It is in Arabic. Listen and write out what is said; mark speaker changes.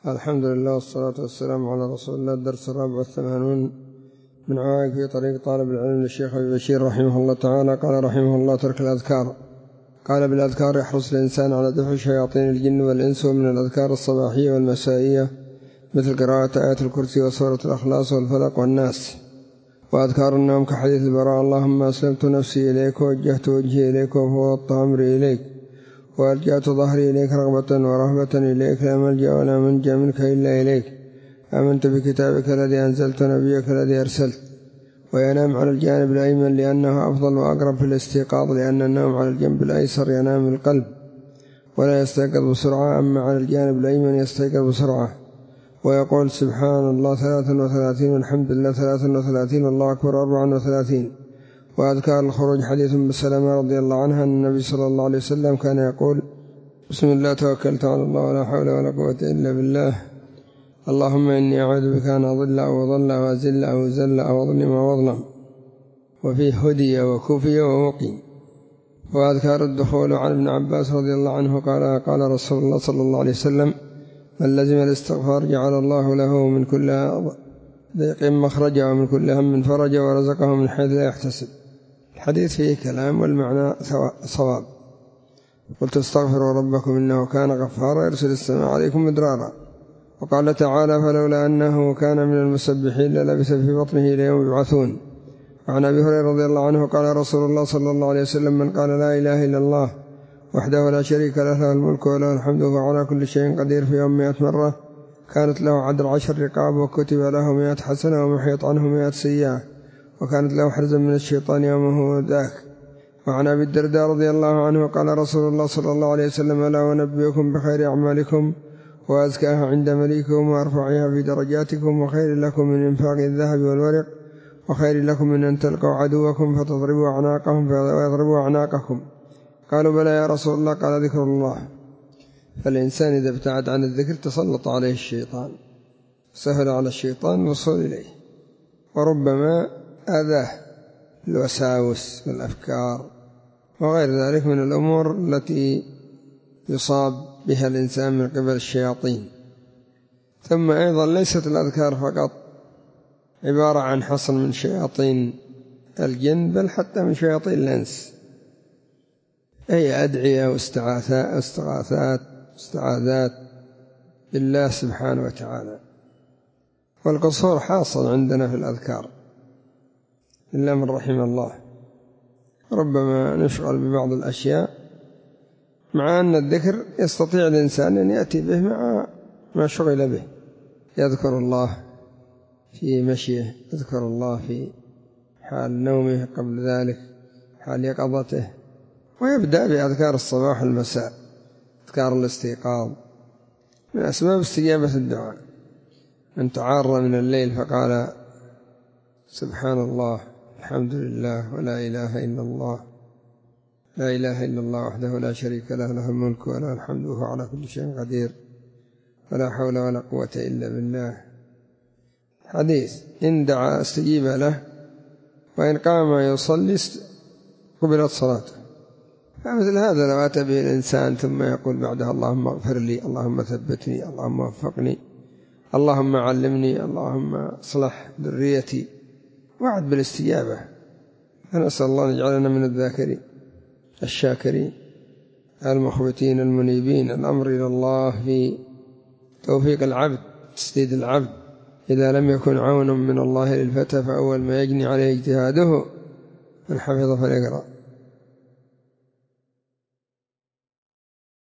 Speaker 1: الحمد لله والصلاة والسلام على رسول الله. الدرس 84 من عوائق في طريق طالب العلم للشيخ أبي بشير رحمه الله تعالى. قال رحمه الله: ترك الأذكار. قال: بالأذكار يحرص الإنسان على دفع شياطين الجن والإنس، ومن الأذكار الصباحية والمسائية مثل قراءة آية الكرسي وسورة الإخلاص والفلق والناس. وأذكار النوم كحديث البراء: اللهم أسلمت نفسي إليك ووجهت وجهي إليك وفوضت أمري إليك وألجأت ظهري إليك رغبة ورهبة إليك، لا ملجأ ولا منجا منك إلا إليك. آمنت بكتابك الذي أنزلت نبيك الذي أرسلت. وينام على الجانب الأيمن لأنه أفضل وأقرب في الاستيقاظ، لأن النوم على الجنب الأيسر ينام القلب ولا يستيقظ بسرعة، أما على الجانب الأيمن يستيقظ بسرعة. ويقول سبحان الله 33 والحمد لله 33 والله أكبر 34. وأذكار الخروج: حديث أم سلمة رضي الله عنها أن النبي صلى الله عليه وسلم كان يقول: بسم الله توكلت على الله ولا حول ولا قوة إلا بالله، اللهم إني أعوذ بك أن أضل أو أضل أو أزل أو أزل أو أظلم أو أظلم. وفيه هدي وكفي ووقي. وأذكار الدخول: عن ابن عباس رضي الله عنه قال: قال رسول الله صلى الله عليه وسلم: من لزم الاستغفار جعل الله له من كل ضيق مخرجا ومن كل هم فرجا ورزقه من حيث لا يحتسب. الحديث فيه كلام والمعنى صواب. قلت: استغفروا ربكم إنه كان غفارا يرسل السماء عليكم مدرارا. وقال تعالى: فلولا أنه كان من المسبحين للبث في بطنه إلى يوم يبعثون. وعن أبي هريرة رضي الله عنه قال رسول الله صلى الله عليه وسلم: من قال لا إله إلا الله وحده لا شريك له، له الملك وله الحمد وهو على كل شيء قدير، في يوم 100 مرة كانت له عدل 10 رقاب، وكتب له 100 حسنة ومحيط عنه 100 سيئة، وكانت له حرزا من الشيطان يومه ذاك. وعن أبي الدرداء رضي الله عنه قال رسول الله صلى الله عليه وسلم: ألا أنبئكم بخير أعمالكم وأزكاها عند مليككم وأرفعها في درجاتكم، وخير لكم من إنفاق الذهب والورق، وخير لكم من أن تلقوا عدوكم فتضربوا أعناقهم ويضربوا أعناقكم. قالوا: بلى يا رسول الله. قال: ذكر الله. فالإنسان إذا ابتعد عن الذكر تسلط عليه الشيطان، سهل على الشيطان الوصول إليه، وربما أذاه الوساوس والأفكار وغير ذلك من الأمور التي يصاب بها الإنسان من قبل الشياطين. ثم أيضا ليست الأذكار فقط عبارة عن حصن من شياطين الجن، بل حتى من شياطين الإنس، أي أدعية واستعاذات بالله سبحانه وتعالى. والقصور حاصل عندنا في الأذكار إلا من رحم الله. ربما نشغل ببعض الأشياء، مع أن الذكر يستطيع الإنسان أن يأتي به مع ما شغل به. يذكر الله في مشيه، يذكر الله في حال نومه، قبل ذلك حال يقظته، ويبدأ بأذكار الصباح والمساء، أذكار الاستيقاظ. من أسباب استجابة الدعاء من تعار من الليل فقال: سبحان الله الحمد لله ولا إله إلا الله، لا إله إلا الله وحده لا شريك له، له الملك وله الحمد وهو على كل شيء قدير، ولا حول ولا قوة إلا بالله. حديث: إن دعا استجيب له، وإن قام يصلي قبلت صلاته. فمثل هذا لو أتى به الإنسان ثم يقول بعدها: اللهم اغفر لي، اللهم ثبتني، اللهم وفقني، اللهم علمني، اللهم اصلح ذريتي، وعد بالاستجابة. فنسأل الله أن يجعلنا من الذاكرين الشاكرين المخبتين المنيبين. الأمر إلى الله في توفيق العبد، تسديد العبد. إذا لم يكن عون من الله للفتى فأول ما يجني عليه اجتهاده. من حفظ فليقرأ.